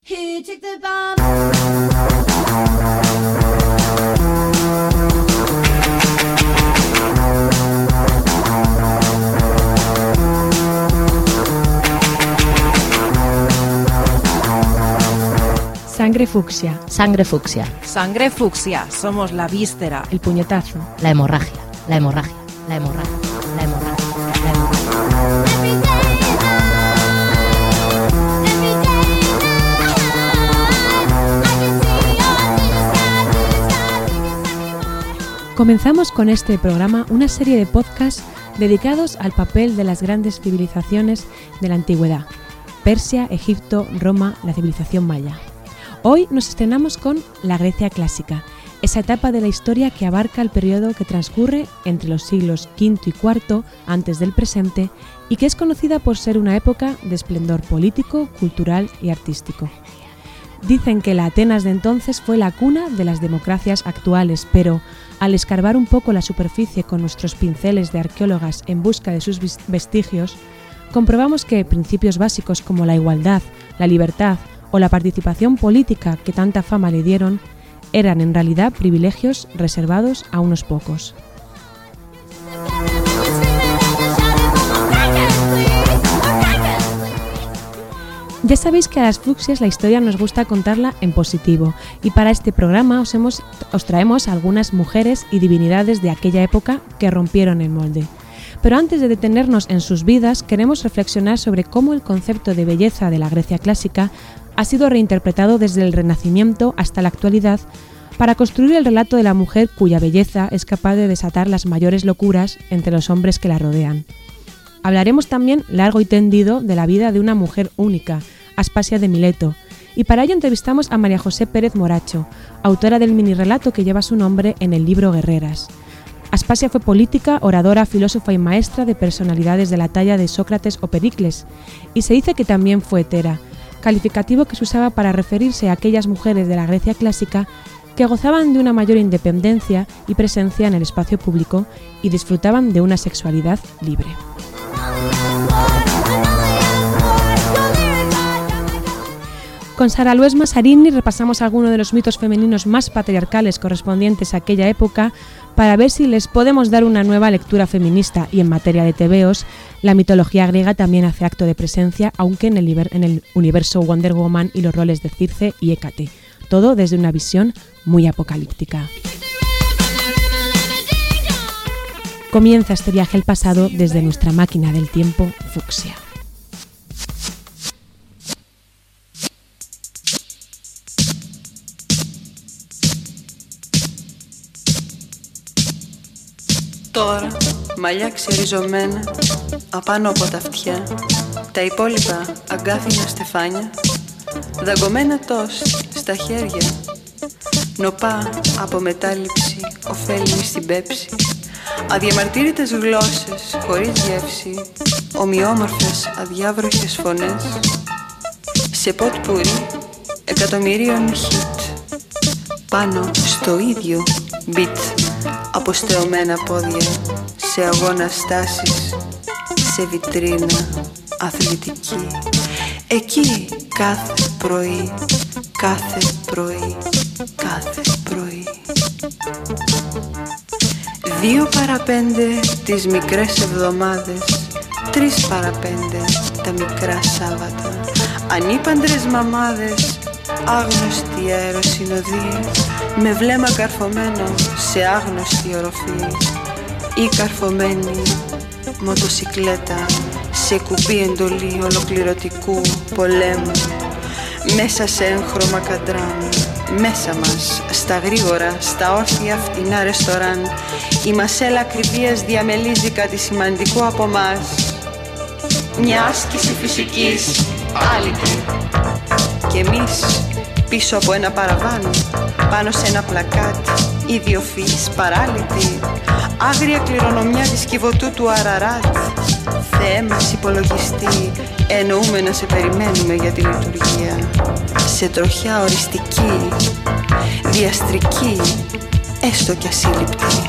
Who took the bomb? Sangre fucsia. Sangre fucsia. Sangre fucsia. Somos la víscera. El puñetazo. La hemorragia. La hemorragia. La hemorragia. La hemorragia. La hemorragia. Comenzamos con este programa una serie de podcasts dedicados al papel de las grandes civilizaciones de la antigüedad: Persia, Egipto, Roma, la civilización maya. Hoy nos estrenamos con la Grecia clásica, esa etapa de la historia que abarca el periodo que transcurre entre los siglos V y IV antes del presente y que es conocida por ser una época de esplendor político, cultural y artístico. Dicen que la Atenas de entonces fue la cuna de las democracias actuales, pero al escarbar un poco la superficie con nuestros pinceles de arqueólogas en busca de sus vestigios, comprobamos que principios básicos como la igualdad, la libertad o la participación política que tanta fama le dieron eran en realidad privilegios reservados a unos pocos. Ya sabéis que a las fucsias la historia nos gusta contarla en positivo y para este programa os traemos algunas mujeres y divinidades de aquella época que rompieron el molde. Pero antes de detenernos en sus vidas, queremos reflexionar sobre cómo el concepto de belleza de la Grecia clásica ha sido reinterpretado desde el Renacimiento hasta la actualidad para construir el relato de la mujer cuya belleza es capaz de desatar las mayores locuras entre los hombres que la rodean. Hablaremos también largo y tendido de la vida de una mujer única, Aspasia de Mileto, y para ello entrevistamos a María José Pérez Moracho, autora del minirrelato que lleva su nombre en el libro Guerreras. Aspasia fue política, oradora, filósofa y maestra de personalidades de la talla de Sócrates o Pericles, y se dice que también fue hetera, calificativo que se usaba para referirse a aquellas mujeres de la Grecia clásica que gozaban de una mayor independencia y presencia en el espacio público y disfrutaban de una sexualidad libre. Con Sara Lues Masarini repasamos algunos de los mitos femeninos más patriarcales correspondientes a aquella época para ver si les podemos dar una nueva lectura feminista, y en materia de tebeos, la mitología griega también hace acto de presencia, aunque en el universo Wonder Woman y los roles de Circe y Hécate, todo desde una visión muy apocalíptica. Comienza este viaje al pasado desde nuestra máquina del tiempo fucsia. Τώρα, μαλλιά ξεριζωμένα απάνω από τα αυτιά, τα υπόλοιπα αγκάθινα στεφάνια, δαγκωμένα τόση στα χέρια, νοπά από μετάληψη, ωφέλιμη στην πέψη, αδιαμαρτύρητες γλώσσες χωρίς γεύση, ομοιόμορφες αδιάβροχες φωνές, σε ποτ πουρί εκατομμυρίων χιτ, πάνω στο ίδιο μπιτ. Αποστεωμένα πόδια, σε αγώνα στάσεις, σε βιτρίνα αθλητική. Εκεί κάθε πρωί, κάθε πρωί, κάθε πρωί. 2 παρά 5 τις μικρές εβδομάδες, 3 παρά 5 τα μικρά Σάββατα. Ανήπαντρες μαμάδες, άγνωστη αεροσυνοδεία, με βλέμμα καρφωμένο σε άγνωστη οροφή, ή καρφωμένη μοτοσικλέτα σε κουμπί εντολή ολοκληρωτικού πολέμου, μέσα σε έγχρωμα καντράν, μέσα μας, στα γρήγορα, στα όρθια φτηνά ρεστοράν, η μασέλα ακριβίας διαμελίζει κάτι σημαντικό από μας, μια άσκηση φυσικής άλυτη, και εμείς πίσω από ένα παραβάν, πάνω σε ένα πλακάτ, ιδιοφυής παράλυτη, άγρια κληρονομιά της Κιβωτού του Αραράτ. Θεέ μας υπολογιστή, εννοούμε να σε περιμένουμε για τη λειτουργία, σε τροχιά οριστική, διαστρική, έστω κι ασύλληπτη.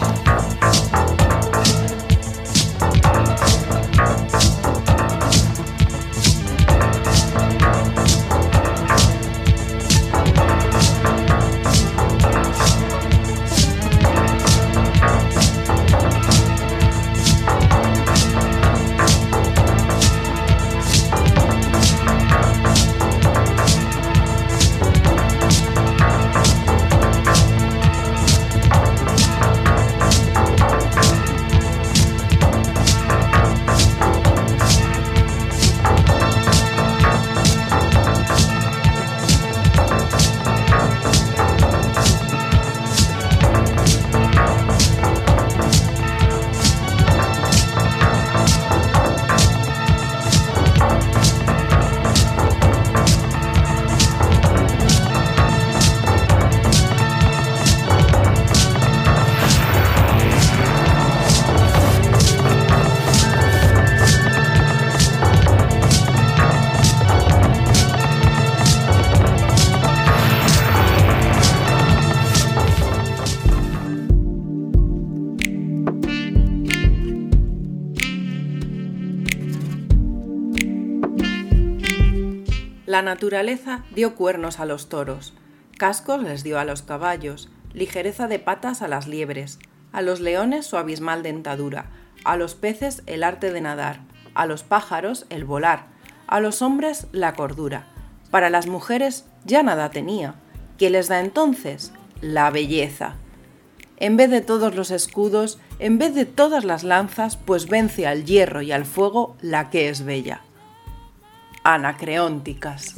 La naturaleza dio cuernos a los toros, cascos les dio a los caballos, ligereza de patas a las liebres, a los leones su abismal dentadura, a los peces el arte de nadar, a los pájaros el volar, a los hombres la cordura. Para las mujeres ya nada tenía. ¿Qué les da entonces? La belleza. En vez de todos los escudos, en vez de todas las lanzas, pues vence al hierro y al fuego la que es bella. Anacreónticas.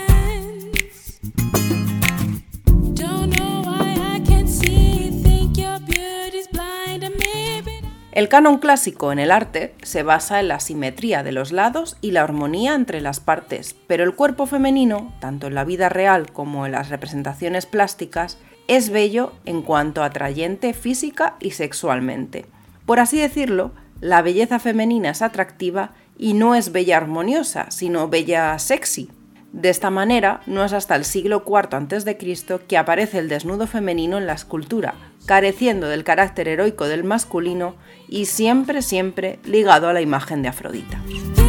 El canon clásico en el arte se basa en la simetría de los lados y la armonía entre las partes, pero el cuerpo femenino, tanto en la vida real como en las representaciones plásticas, es bello en cuanto atrayente física y sexualmente. Por así decirlo, la belleza femenina es atractiva y no es bella armoniosa, sino bella sexy. De esta manera, no es hasta el siglo IV a.C. que aparece el desnudo femenino en la escultura, careciendo del carácter heroico del masculino y siempre ligado a la imagen de Afrodita.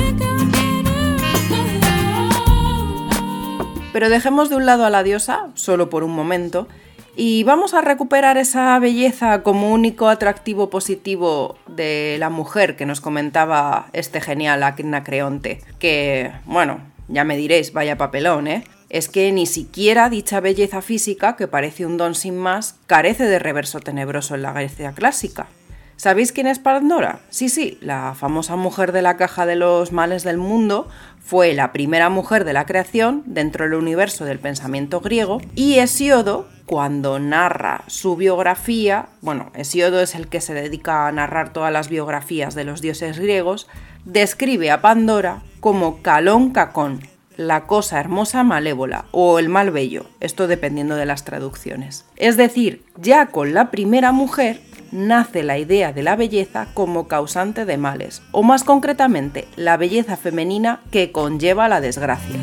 Pero dejemos de un lado a la diosa, solo por un momento, y vamos a recuperar esa belleza como único atractivo positivo de la mujer que nos comentaba este genial Anacreonte, que, bueno, ya me diréis, vaya papelón, ¿eh? Es que ni siquiera dicha belleza física, que parece un don sin más, carece de reverso tenebroso en la Grecia clásica. ¿Sabéis quién es Pandora? Sí, la famosa mujer de la caja de los males del mundo fue la primera mujer de la creación dentro del universo del pensamiento griego, y Hesíodo, cuando narra su biografía, bueno, Hesíodo es el que se dedica a narrar todas las biografías de los dioses griegos, describe a Pandora como Calón Cacón, la cosa hermosa malévola o el mal bello, esto dependiendo de las traducciones. Es decir, ya con la primera mujer nace la idea de la belleza como causante de males, o más concretamente, la belleza femenina que conlleva la desgracia.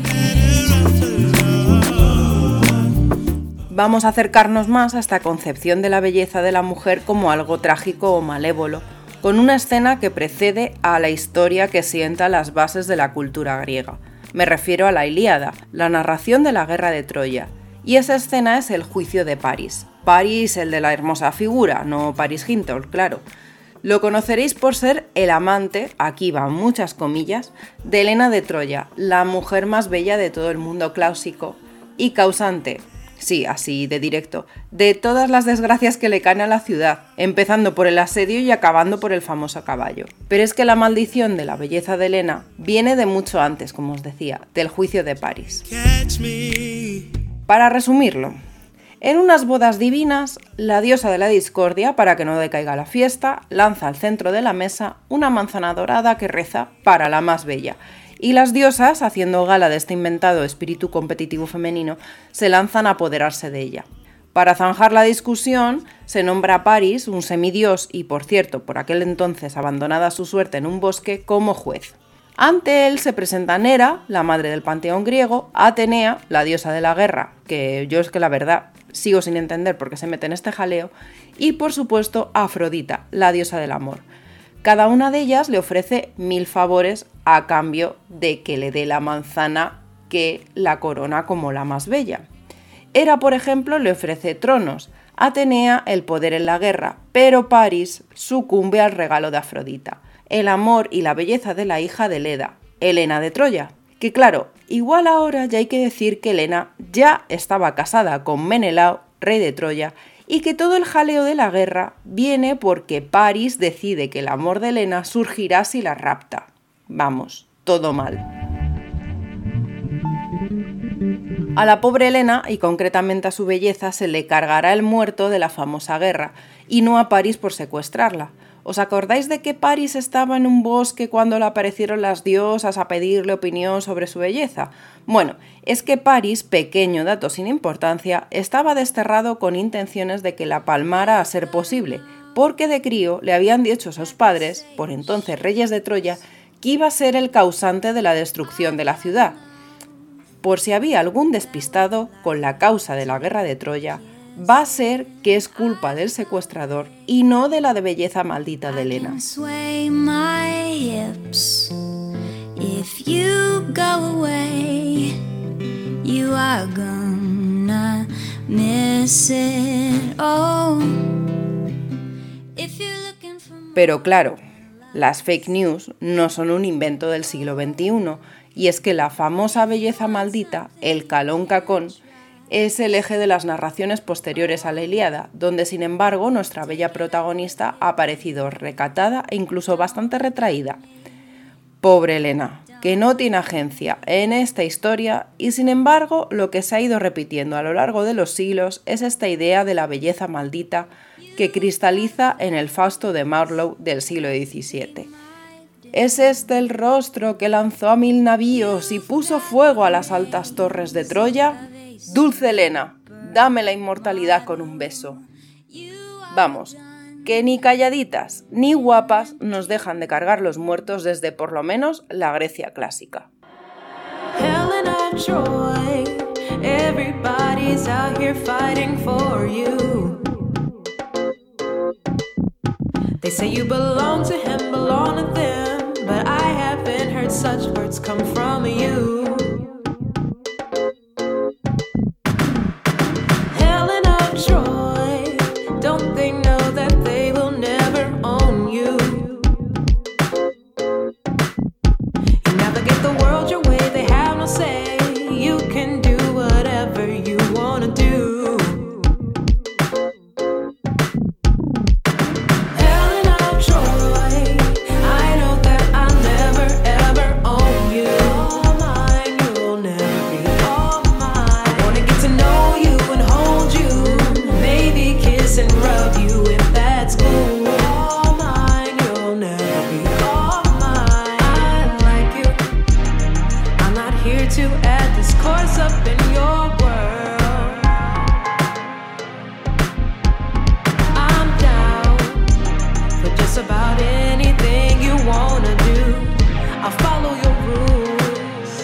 Vamos a acercarnos más a esta concepción de la belleza de la mujer como algo trágico o malévolo, con una escena que precede a la historia que sienta las bases de la cultura griega. Me refiero a la Ilíada, la narración de la guerra de Troya, y esa escena es el juicio de París. París, el de la hermosa figura, no Paris Hilton, claro. Lo conoceréis por ser el amante, aquí van muchas comillas, de Helena de Troya, la mujer más bella de todo el mundo clásico y causante, sí, así de directo, de todas las desgracias que le caen a la ciudad, empezando por el asedio y acabando por el famoso caballo. Pero es que la maldición de la belleza de Helena viene de mucho antes, como os decía, del juicio de París. Para resumirlo, en unas bodas divinas, la diosa de la discordia, para que no decaiga la fiesta, lanza al centro de la mesa una manzana dorada que reza para la más bella. Y las diosas, haciendo gala de este inventado espíritu competitivo femenino, se lanzan a apoderarse de ella. Para zanjar la discusión, se nombra a París, un semidios y, por cierto, por aquel entonces abandonada su suerte en un bosque, como juez. Ante él se presentan Hera, la madre del panteón griego, Atenea, la diosa de la guerra, que yo es que la verdad sigo sin entender por qué se mete en este jaleo, y por supuesto Afrodita, la diosa del amor. Cada una de ellas le ofrece 1000 favores a cambio de que le dé la manzana que la corona como la más bella. Hera, por ejemplo, le ofrece tronos, Atenea el poder en la guerra, pero París sucumbe al regalo de Afrodita, el amor y la belleza de la hija de Leda, Helena de Troya. Que claro, igual ahora ya hay que decir que Helena ya estaba casada con Menelao, rey de Troya, y que todo el jaleo de la guerra viene porque París decide que el amor de Helena surgirá si la rapta. Vamos, todo mal. A la pobre Helena, y concretamente a su belleza, se le cargará el muerto de la famosa guerra, y no a París por secuestrarla. ¿Os acordáis de que París estaba en un bosque cuando le aparecieron las diosas a pedirle opinión sobre su belleza? Bueno, es que París, pequeño dato sin importancia, estaba desterrado con intenciones de que la palmara a ser posible, porque de crío le habían dicho a sus padres, por entonces reyes de Troya, que iba a ser el causante de la destrucción de la ciudad. Por si había algún despistado con la causa de la guerra de Troya, va a ser que es culpa del secuestrador y no de la de belleza maldita de Helena. you are gonna miss it. Oh, if you're looking for more. Pero claro, las fake news no son un invento del siglo XXI, y es que la famosa belleza maldita, el Calón Cacón, es el eje de las narraciones posteriores a la Ilíada, donde sin embargo nuestra bella protagonista ha aparecido recatada e incluso bastante retraída. Pobre Helena, que no tiene agencia en esta historia, y sin embargo lo que se ha ido repitiendo a lo largo de los siglos es esta idea de la belleza maldita que cristaliza en el Fausto de Marlowe del siglo XVII. ¿Es este el rostro que lanzó a 1000 navíos y puso fuego a las altas torres de Troya? Dulce Helena, dame la inmortalidad con un beso. Vamos, que ni calladitas ni guapas nos dejan de cargar los muertos desde por lo menos la Grecia clásica. Helena of Troy, everybody's out here fighting for you. They say you belong to him, belong to them, but I haven't heard such words come from you. Helena of Troy, don't they know that they will never own you? You navigate the world your way, they have no say. You can do whatever you want to do. Helena of Troy, I know that I'll never ever own you. All mine, you'll never be all mine. I wanna get to know you and hold you, maybe kiss and rub you if that's cool. All mine, you'll never be all mine. I like you, I'm not here to add this course up in your world. I'm down for just about anything you wanna do. I'll follow your rules.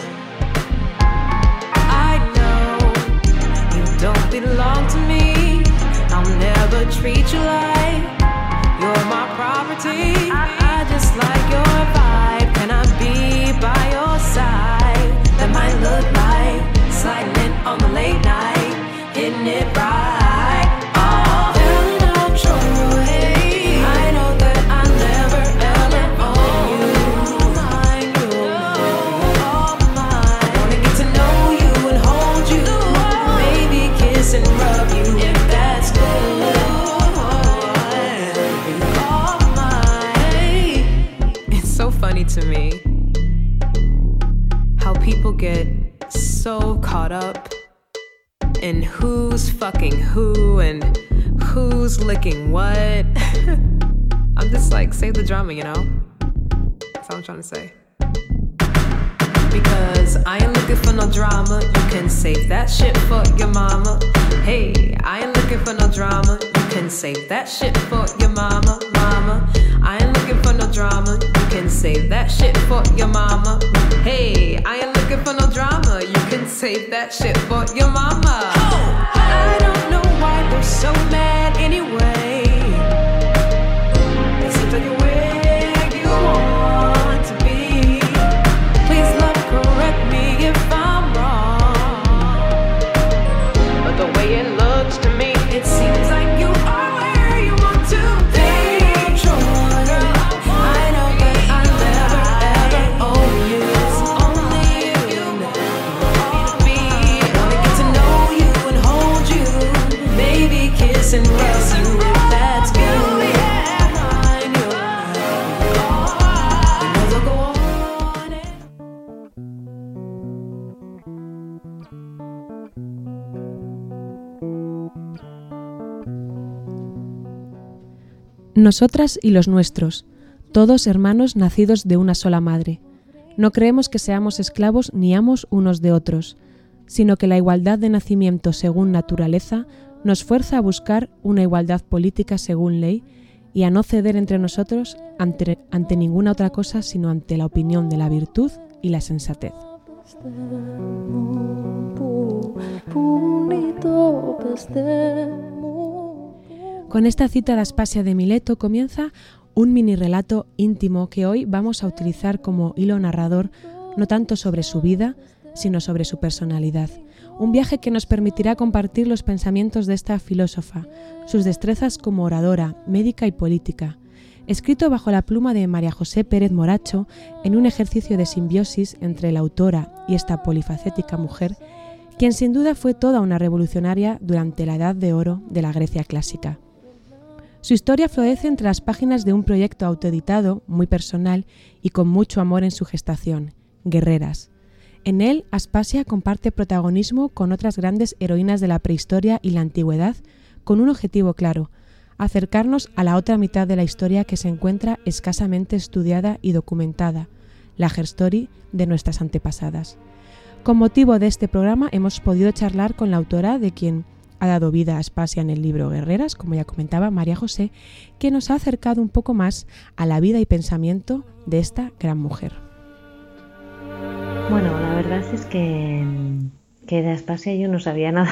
I know you don't belong to me. I'll never treat you like you're my property. I just like your vibe. Can I be by your side? That might look like sliding in on the late night, hitting it right. Oh, Helena of Troy, I know that I'll never ever own you. All mine, you'll all mine. I wanna get to know you and hold you, maybe kiss and rub you if that's cool. All mine. It's so funny to me how people get so caught up in who's fucking who and who's licking what. I'm just like, save the drama, you know? That's all I'm trying to say. Because I ain't looking for no drama, you can save that shit for your mama. Hey, I ain't looking for no drama, you can save that shit for your mama, mama. I ain't looking for no drama, you can save that shit for your mama. Hey, I ain't looking for no drama, you can save that shit for your mama. I don't know why they're so mad anyway. It seems like you're where you want to be. Please love, correct me if I'm wrong, but the way it looks to me, it seems like you are where you want to be. Girl, I know that I'll never ever own you. It's only you want to be. I wanna get to know you and hold you, maybe kiss and rub you if that's good. Mine, you'll never go on and Nosotras y los nuestros, todos hermanos nacidos de una sola madre. No creemos que seamos esclavos ni amos unos de otros, sino que la igualdad de nacimiento según naturaleza nos fuerza a buscar una igualdad política según ley y a no ceder entre nosotros ante ninguna otra cosa sino ante la opinión de la virtud y la sensatez. Con esta cita de Aspasia de Mileto comienza un mini relato íntimo que hoy vamos a utilizar como hilo narrador no tanto sobre su vida, sino sobre su personalidad. un viaje que nos permitirá compartir los pensamientos de esta filósofa, sus destrezas como oradora, médica y política, escrito bajo la pluma de María José Pérez Moracho en un ejercicio de simbiosis entre la autora y esta polifacética mujer, quien sin duda fue toda una revolucionaria durante la Edad de Oro de la Grecia clásica. Su historia florece entre las páginas de un proyecto autoeditado, muy personal y con mucho amor en su gestación, Guerreras. En él, Aspasia comparte protagonismo con otras grandes heroínas de la prehistoria y la antigüedad, con un objetivo claro: acercarnos a la otra mitad de la historia que se encuentra escasamente estudiada y documentada, la herstory de nuestras antepasadas. Con motivo de este programa hemos podido charlar con la autora de quien ha dado vida a Aspasia en el libro Guerreras, como ya comentaba María José, que nos ha acercado un poco más a la vida y pensamiento de esta gran mujer. Bueno, la verdad es que de Aspasia yo no sabía nada.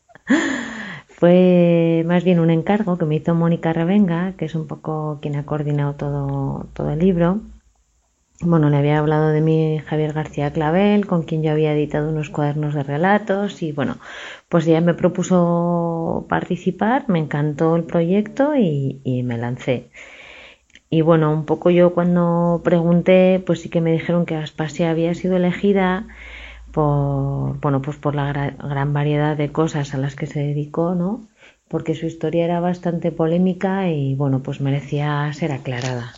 Fue más bien un encargo que me hizo Mónica Revenga, que es un poco quien ha coordinado todo el libro. Bueno, le había hablado de mí Javier García Clavel, con quien yo había editado unos cuadernos de relatos, y bueno, pues ella me propuso participar, me encantó el proyecto y me lancé. Y bueno, un poco yo cuando pregunté, pues sí que me dijeron que Aspasia había sido elegida por la gran variedad de cosas a las que se dedicó, ¿no? Porque su historia era bastante polémica y bueno, pues merecía ser aclarada.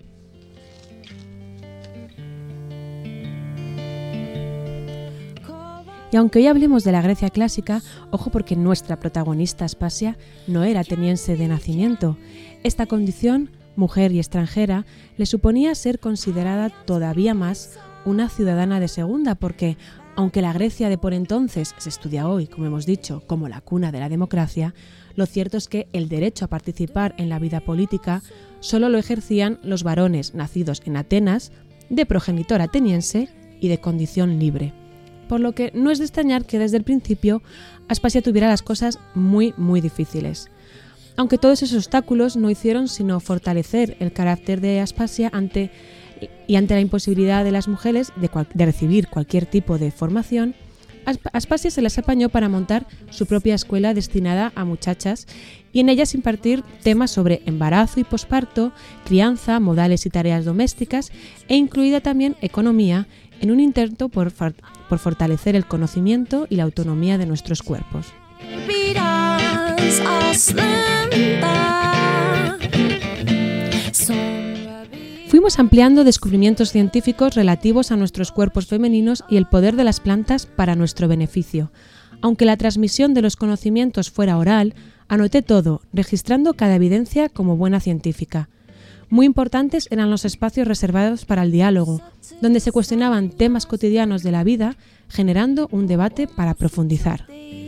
Y aunque hoy hablemos de la Grecia clásica, ojo, porque nuestra protagonista Aspasia no era ateniense de nacimiento. Esta condición, mujer y extranjera, le suponía ser considerada todavía más una ciudadana de segunda, porque aunque la Grecia de por entonces se estudia hoy, como hemos dicho, como la cuna de la democracia, lo cierto es que el derecho a participar en la vida política solo lo ejercían los varones nacidos en Atenas, de progenitor ateniense y de condición libre. Por lo que no es de extrañar que desde el principio Aspasia tuviera las cosas muy, muy difíciles. Aunque todos esos obstáculos no hicieron sino fortalecer el carácter de Aspasia ante la imposibilidad de las mujeres de recibir cualquier tipo de formación, Aspasia se las apañó para montar su propia escuela destinada a muchachas y en ellas impartir temas sobre embarazo y posparto, crianza, modales y tareas domésticas e incluida también economía en un intento por fortalecer el conocimiento y la autonomía de nuestros cuerpos. Fuimos ampliando descubrimientos científicos relativos a nuestros cuerpos femeninos y el poder de las plantas para nuestro beneficio. Aunque la transmisión de los conocimientos fuera oral, anoté todo, registrando cada evidencia como buena científica. Muy importantes eran los espacios reservados para el diálogo, donde se cuestionaban temas cotidianos de la vida, generando un debate para profundizar.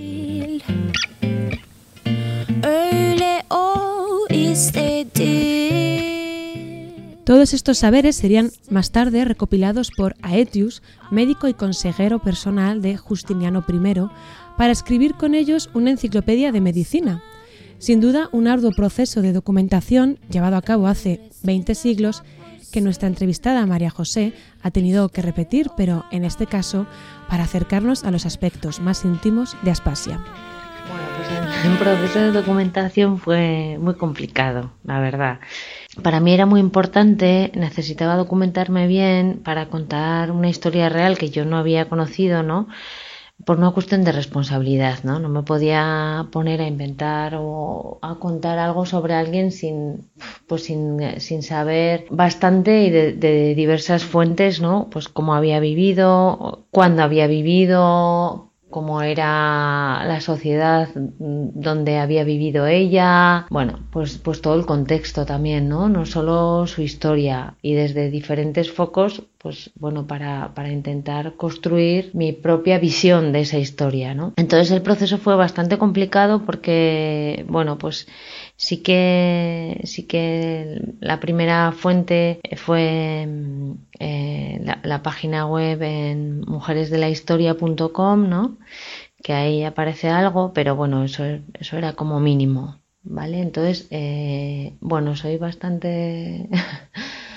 Todos estos saberes serían más tarde recopilados por Aetius, médico y consejero personal de Justiniano I, para escribir con ellos una enciclopedia de medicina. Sin duda, un arduo proceso de documentación llevado a cabo hace 20 siglos que nuestra entrevistada María José ha tenido que repetir, pero en este caso para acercarnos a los aspectos más íntimos de Aspasia. Bueno, pues el proceso de documentación fue muy complicado, la verdad. Para mí era muy importante, necesitaba documentarme bien para contar una historia real que yo no había conocido, ¿no? Por una cuestión de responsabilidad, ¿no? No me podía poner a inventar o a contar algo sobre alguien sin saber bastante y de diversas fuentes, ¿no? Pues cómo había vivido, cuándo había vivido, cómo era la sociedad donde había vivido ella, bueno, pues todo el contexto también, ¿no? No solo su historia, y desde diferentes focos, pues bueno, para intentar construir mi propia visión de esa historia, ¿no? Entonces el proceso fue bastante complicado porque, bueno, pues sí que la primera fuente fue la página web en mujeresdelahistoria.com, ¿no? Que ahí aparece algo, pero bueno, eso era como mínimo, ¿vale? Entonces, bueno, soy bastante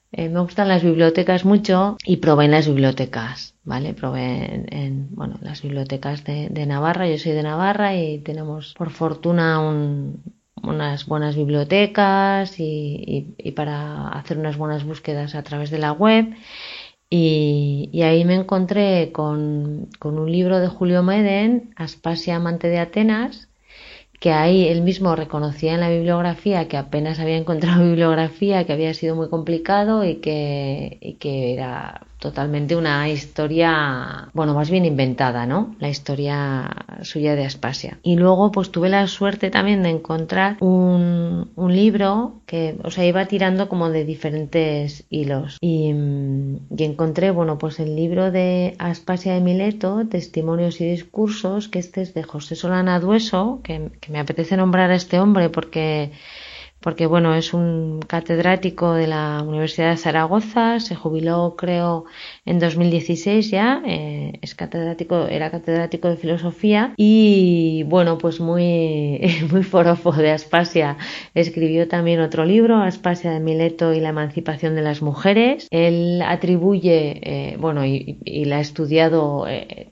Me gustan las bibliotecas mucho y probé en las bibliotecas, ¿vale? Probé en las bibliotecas de Navarra. Yo soy de Navarra y tenemos, por fortuna, unas buenas bibliotecas y para hacer unas buenas búsquedas a través de la web. Y ahí me encontré con un libro de Julio Medem, Aspasia, amante de Atenas, que ahí él mismo reconocía en la bibliografía que apenas había encontrado bibliografía, que había sido muy complicado y que era totalmente una historia, más bien inventada, ¿no? La historia suya de Aspasia. Y luego pues tuve la suerte también de encontrar un libro que, iba tirando como de diferentes hilos y encontré, pues el libro de Aspasia de Mileto, Testimonios y Discursos, que este es de José Solana Dueso, que me apetece nombrar a este hombre porque es un catedrático de la Universidad de Zaragoza, se jubiló creo en 2016 ya, era catedrático de filosofía y pues muy forofo de Aspasia. Escribió también otro libro, Aspasia de Mileto y la emancipación de las mujeres. Él atribuye, y la ha estudiado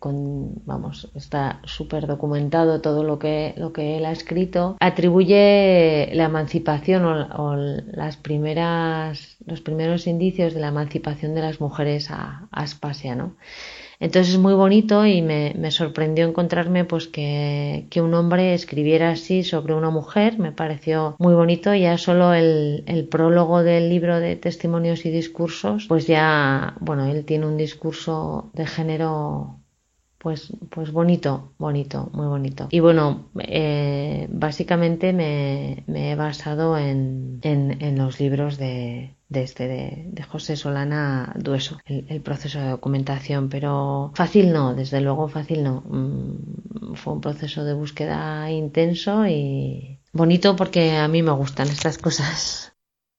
está súper documentado todo lo que él ha escrito, atribuye la emancipación o los primeros indicios de la emancipación de las mujeres a Aspasia, ¿no? Entonces es muy bonito y me sorprendió encontrarme pues que un hombre escribiera así sobre una mujer. Me pareció muy bonito. Ya solo el prólogo del libro de Testimonios y Discursos, pues ya, él tiene un discurso de género pues bonito, muy bonito. Y básicamente me he basado en los libros de José Solana Dueso, el proceso de documentación, pero fácil no, desde luego fácil no. Fue un proceso de búsqueda intenso y bonito porque a mí me gustan estas cosas.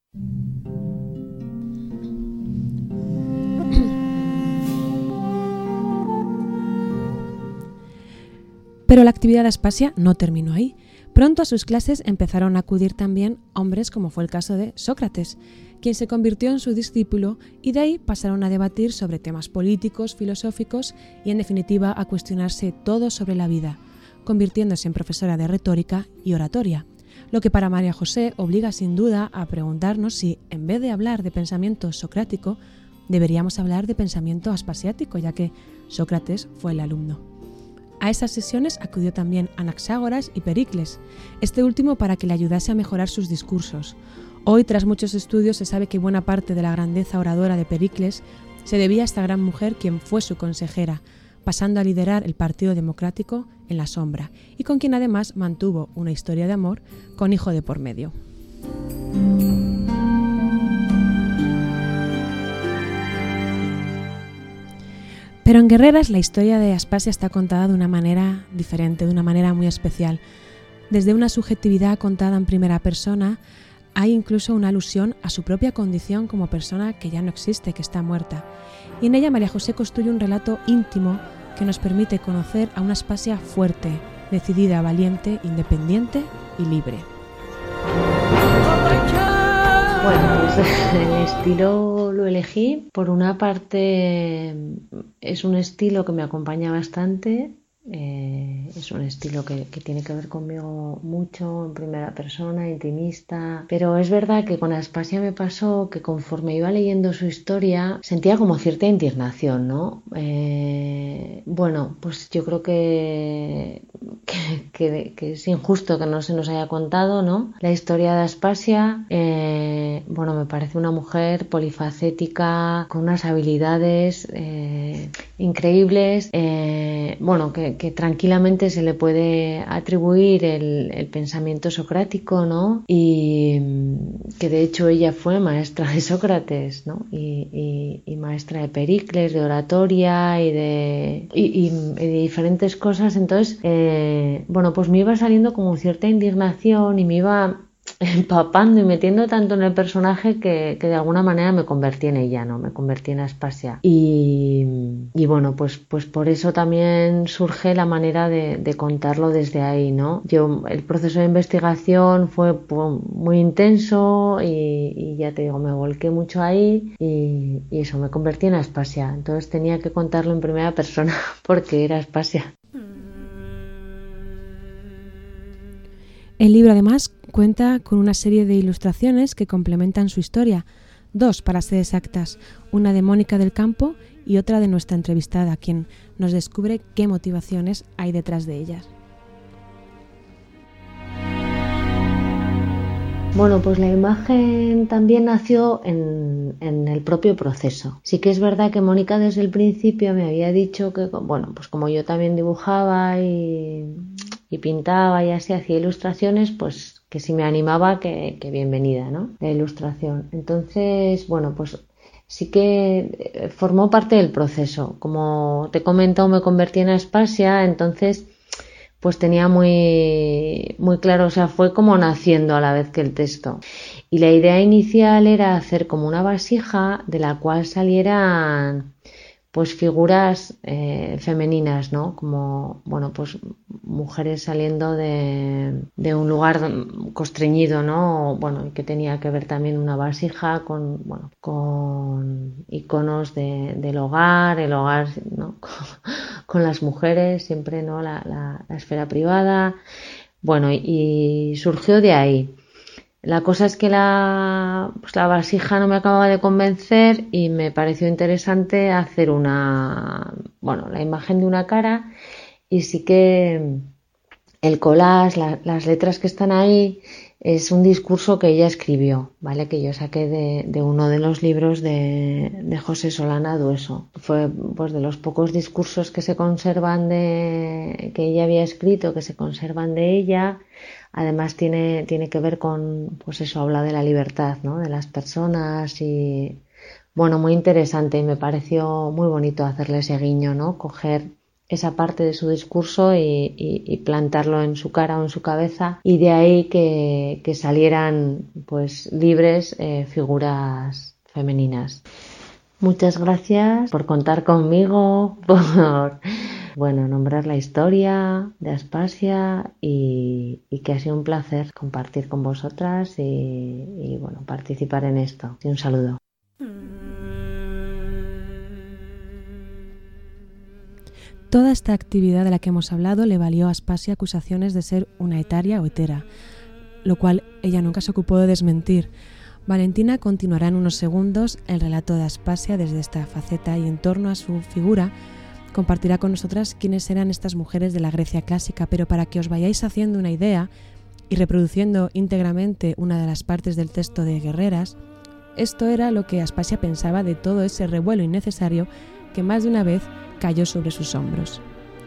Pero la actividad de Aspasia no terminó ahí. Pronto a sus clases empezaron a acudir también hombres como fue el caso de Sócrates, quien se convirtió en su discípulo y de ahí pasaron a debatir sobre temas políticos, filosóficos y en definitiva a cuestionarse todo sobre la vida, convirtiéndose en profesora de retórica y oratoria, lo que para María José obliga sin duda a preguntarnos si en vez de hablar de pensamiento socrático deberíamos hablar de pensamiento aspasiático, ya que Sócrates fue el alumno. A esas sesiones acudió también Anaxágoras y Pericles, este último para que le ayudase a mejorar sus discursos. Hoy, tras muchos estudios, se sabe que buena parte de la grandeza oradora de Pericles se debía a esta gran mujer quien fue su consejera, pasando a liderar el Partido Democrático en la sombra, y con quien además mantuvo una historia de amor con hijo de por medio. Pero en Guerreras la historia de Aspasia está contada de una manera diferente, de una manera muy especial. Desde una subjetividad contada en primera persona, hay incluso una alusión a su propia condición como persona que ya no existe, que está muerta. Y en ella María José construye un relato íntimo que nos permite conocer a una Aspasia fuerte, decidida, valiente, independiente y libre. Pues el estilo lo elegí. Por una parte es un estilo que me acompaña bastante, es un estilo que tiene que ver conmigo mucho, en primera persona, intimista, pero es verdad que con Aspasia me pasó que conforme iba leyendo su historia sentía como cierta indignación, ¿no? Pues yo creo que es injusto que no se nos haya contado, ¿no? La historia de Aspasia, me parece una mujer polifacética, con unas habilidades increíbles, que tranquilamente se le puede atribuir el pensamiento socrático, ¿no? Y que de hecho ella fue maestra de Sócrates, ¿no? Y maestra de Pericles, de oratoria y de diferentes cosas. Entonces, pues me iba saliendo como cierta indignación y me iba empapando y metiendo tanto en el personaje que de alguna manera me convertí en ella, ¿no? Me convertí en Aspasia. Y bueno, pues por eso también surge la manera de contarlo desde ahí, ¿no? El proceso de investigación fue muy intenso y ya te digo, me volqué mucho ahí y eso, me convertí en Aspasia. Entonces tenía que contarlo en primera persona porque era Aspasia. El libro además cuenta con una serie de ilustraciones que complementan su historia, 2 para ser exactas, una de Mónica del Campo y otra de nuestra entrevistada, quien nos descubre qué motivaciones hay detrás de ellas. Bueno, pues la imagen también nació en el propio proceso. Sí que es verdad que Mónica desde el principio me había dicho que, bueno, pues como yo también dibujaba y pintaba y así hacía ilustraciones, pues que si me animaba, que bienvenida, ¿no? La ilustración. Entonces, bueno, pues sí que formó parte del proceso. Como te he comentado, me convertí en Aspasia, entonces pues tenía muy claro, o sea, fue como naciendo a la vez que el texto. Y la idea inicial era hacer como una vasija de la cual salieran pues figuras femeninas, ¿no? Como, bueno, pues mujeres saliendo de un lugar constreñido, ¿no? Bueno, que tenía que ver también una vasija con iconos del hogar, el hogar, ¿no? Con las mujeres, siempre, ¿no? La esfera privada. Bueno, y surgió de ahí. La cosa es que la vasija no me acababa de convencer y me pareció interesante hacer la imagen de una cara, y sí que el collage, las letras que están ahí, es un discurso que ella escribió, ¿vale? Que yo saqué de uno de los libros de José Solana Dueso. Fue pues de los pocos discursos que se conservan que ella había escrito, que se conservan de ella. Además tiene que ver con, pues eso, habla de la libertad, ¿no? De las personas y, bueno, muy interesante, y me pareció muy bonito hacerle ese guiño, ¿no? Coger esa parte de su discurso y plantarlo en su cara o en su cabeza, y de ahí que salieran pues libres figuras femeninas. Muchas gracias por contar conmigo, por nombrar la historia de Aspasia, y que ha sido un placer compartir con vosotras y participar en esto. Y un saludo. Toda esta actividad de la que hemos hablado le valió a Aspasia acusaciones de ser una etaria o hetera, lo cual ella nunca se ocupó de desmentir. Valentina continuará en unos segundos el relato de Aspasia desde esta faceta, y en torno a su figura compartirá con nosotras quiénes eran estas mujeres de la Grecia clásica, pero para que os vayáis haciendo una idea y reproduciendo íntegramente una de las partes del texto de Guerreras, esto era lo que Aspasia pensaba de todo ese revuelo innecesario que más de una vez cayó sobre sus hombros.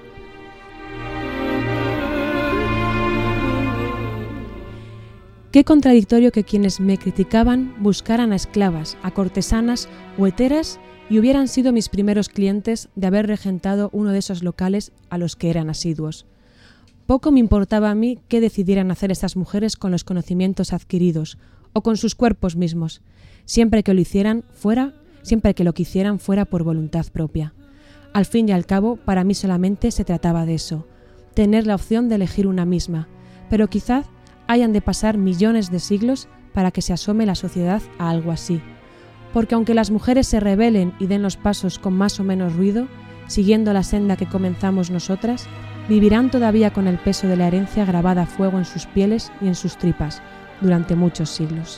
Qué contradictorio que quienes me criticaban buscaran a esclavas, a cortesanas o heteras y hubieran sido mis primeros clientes de haber regentado uno de esos locales a los que eran asiduos. Poco me importaba a mí qué decidieran hacer estas mujeres con los conocimientos adquiridos o con sus cuerpos mismos, siempre que lo quisieran fuera por voluntad propia. Al fin y al cabo, para mí solamente se trataba de eso, tener la opción de elegir una misma, pero quizás hayan de pasar millones de siglos para que se asome la sociedad a algo así. Porque aunque las mujeres se rebelen y den los pasos con más o menos ruido, siguiendo la senda que comenzamos nosotras, vivirán todavía con el peso de la herencia grabada a fuego en sus pieles y en sus tripas durante muchos siglos.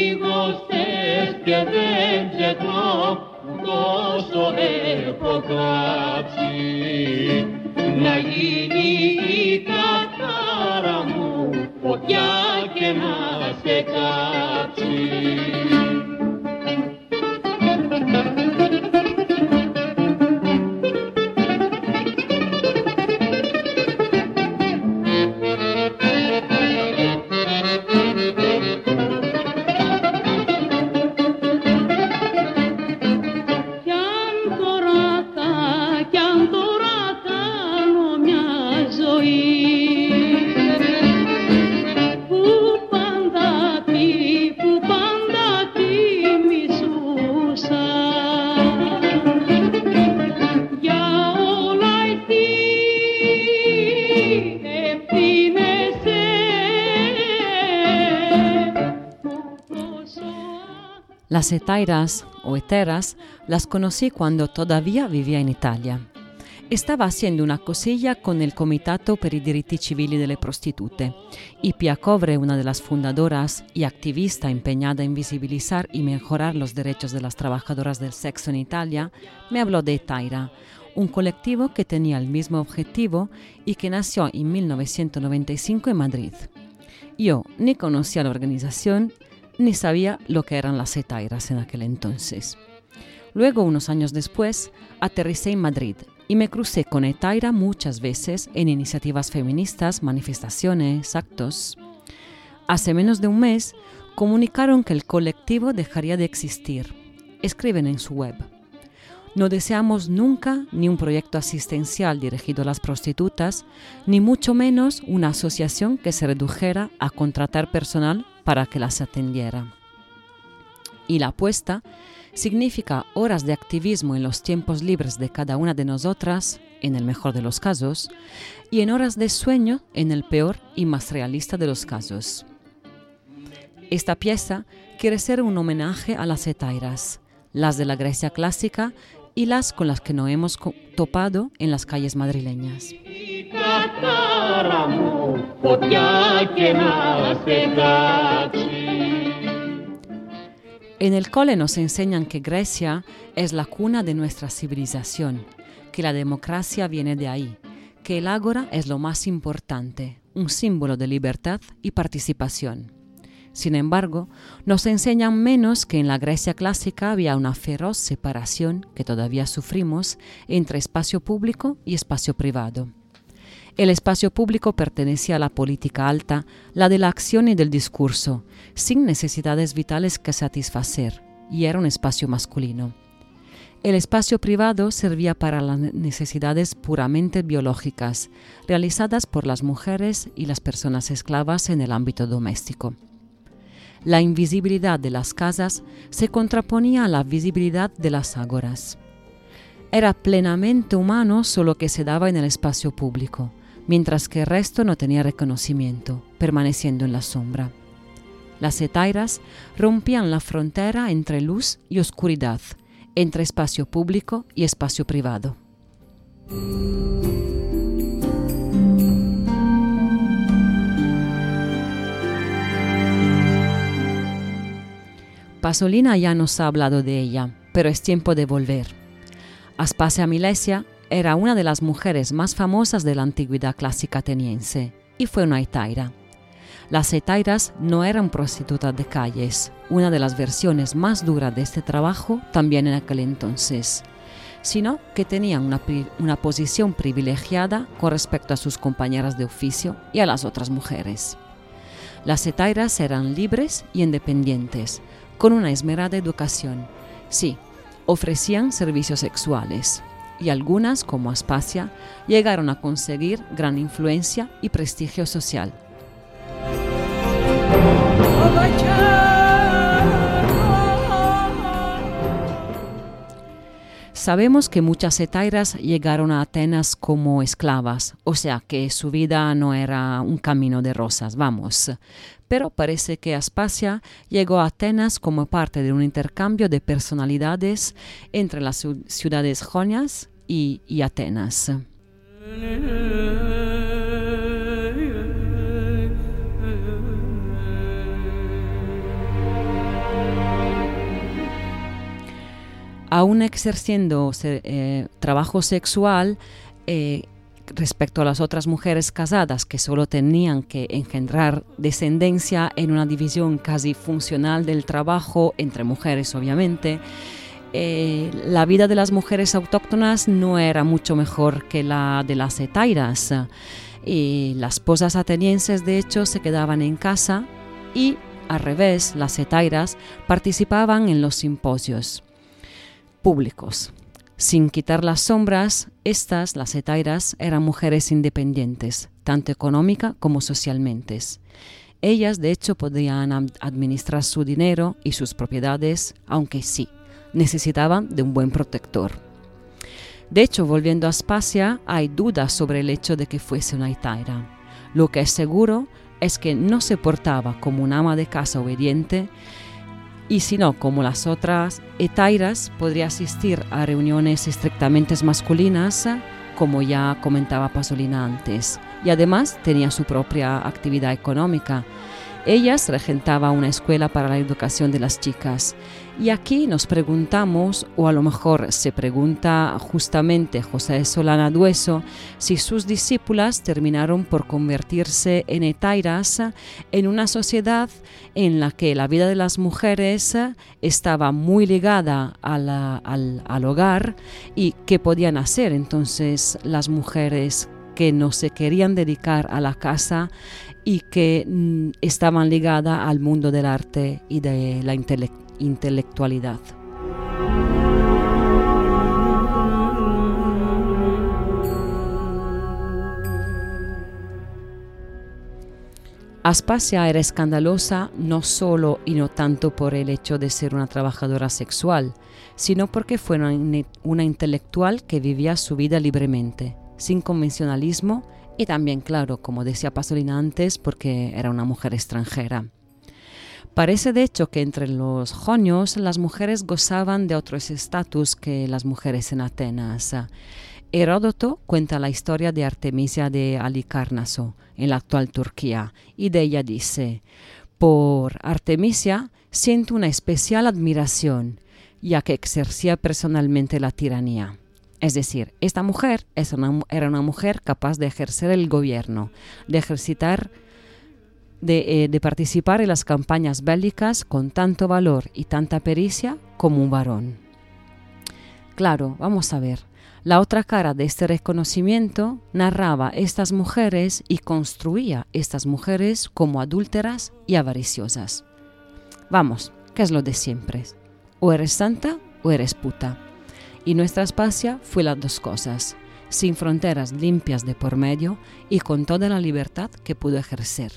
λίγος θες και δεν ξεχνώ, τόσο έχω κάψει. Να γίνει η καθάρα μου φωτιά και να σε κάψει. Las hetairas o heteras las conocí cuando todavía vivía in Italia. Stava haciendo una cosilla con el Comitato per i diritti civili delle prostitute y Pia Covre, una de las fundadoras y activista empeñada en visibilizar y mejorar los derechos de las trabajadoras del sexo en Italia, me habló de Hetaira, un colectivo que tenía el mismo objetivo y que nació en 1995 en Madrid. Yo ni conocía la organización ni sabía lo que eran las hetairas en aquel entonces. Luego, unos años después, aterricé en Madrid y me crucé con Hetaira muchas veces en iniciativas feministas, manifestaciones, actos. Hace menos de un mes, comunicaron que el colectivo dejaría de existir. Escriben en su web: no deseamos nunca ni un proyecto asistencial dirigido a las prostitutas, ni mucho menos una asociación que se redujera a contratar personal para que las atendiera. Y la apuesta significa horas de activismo en los tiempos libres de cada una de nosotras, en el mejor de los casos, y en horas de sueño en el peor y más realista de los casos. Esta pieza quiere ser un homenaje a las hetairas, las de la Grecia clásica y las con las que nos hemos topado en las calles madrileñas. En el cole nos enseñan que Grecia es la cuna de nuestra civilización, que la democracia viene de ahí, que el ágora es lo más importante, un símbolo de libertad y participación. Sin embargo, nos enseñan menos que en la Grecia clásica había una feroz separación, que todavía sufrimos, entre espacio público y espacio privado. El espacio público pertenecía a la política alta, la de la acción y del discurso, sin necesidades vitales que satisfacer, y era un espacio masculino. El espacio privado servía para las necesidades puramente biológicas, realizadas por las mujeres y las personas esclavas en el ámbito doméstico. La invisibilidad de las casas se contraponía a la visibilidad de las ágoras. Era plenamente humano solo que se daba en el espacio público, mientras que el resto no tenía reconocimiento, permaneciendo en la sombra. Las hetairas rompían la frontera entre luz y oscuridad, entre espacio público y espacio privado. Pasolina ya nos ha hablado de ella, pero es tiempo de volver. Aspasia Milesia era una de las mujeres más famosas de la antigüedad clásica ateniense y fue una hetaira. Las hetairas no eran prostitutas de calles, una de las versiones más duras de este trabajo también en aquel entonces, sino que tenían una posición privilegiada con respecto a sus compañeras de oficio y a las otras mujeres. Las hetairas eran libres y independientes, con una esmerada educación. Sí, ofrecían servicios sexuales, y algunas, como Aspasia, llegaron a conseguir gran influencia y prestigio social. Sabemos que muchas hetairas llegaron a Atenas como esclavas, o sea que su vida no era un camino de rosas, vamos. Pero parece que Aspasia llegó a Atenas como parte de un intercambio de personalidades entre las ciudades jonias y Atenas. aún ejerciendo trabajo sexual, respecto a las otras mujeres casadas que solo tenían que engendrar descendencia en una división casi funcional del trabajo entre mujeres, obviamente, la vida de las mujeres autóctonas no era mucho mejor que la de las hetairas. Y las esposas atenienses, de hecho, se quedaban en casa y, al revés, las hetairas participaban en los simposios públicos. Sin quitar las sombras, las hetairas, eran mujeres independientes, tanto económica como socialmente. Ellas, de hecho, podían administrar su dinero y sus propiedades, aunque sí, necesitaban de un buen protector. De hecho, volviendo a Aspasia, hay dudas sobre el hecho de que fuese una hetaira. Lo que es seguro es que no se portaba como una ama de casa obediente, y sino como las otras hetairas, podría asistir a reuniones estrictamente masculinas, como ya comentaba Pasolina antes, y además tenía su propia actividad económica. Ellas regentaban una escuela para la educación de las chicas. Y aquí nos preguntamos, o a lo mejor se pregunta justamente José Solana Dueso, si sus discípulas terminaron por convertirse en hetairas en una sociedad en la que la vida de las mujeres estaba muy ligada al hogar, y qué podían hacer entonces las mujeres que no se querían dedicar a la casa y que estaban ligadas al mundo del arte y de la intelectualidad. Aspasia era escandalosa no solo y no tanto por el hecho de ser una trabajadora sexual, sino porque fue una intelectual que vivía su vida libremente, sin convencionalismo, y también, claro, como decía Pasolina antes, porque era una mujer extranjera. Parece de hecho que entre los jonios las mujeres gozaban de otros estatus que las mujeres en Atenas. Heródoto cuenta la historia de Artemisia de Halicarnaso, en la actual Turquía, y de ella dice: por Artemisia siento una especial admiración, ya que ejercía personalmente la tiranía. Es decir, esta mujer era una mujer capaz de ejercer el gobierno, de participar en las campañas bélicas con tanto valor y tanta pericia como un varón. Claro, vamos a ver. La otra cara de este reconocimiento narraba estas mujeres y construía estas mujeres como adúlteras y avariciosas. Vamos, ¿qué es lo de siempre? O eres santa o eres puta. Y nuestra Aspasia fue las dos cosas, sin fronteras limpias de por medio y con toda la libertad que pudo ejercer.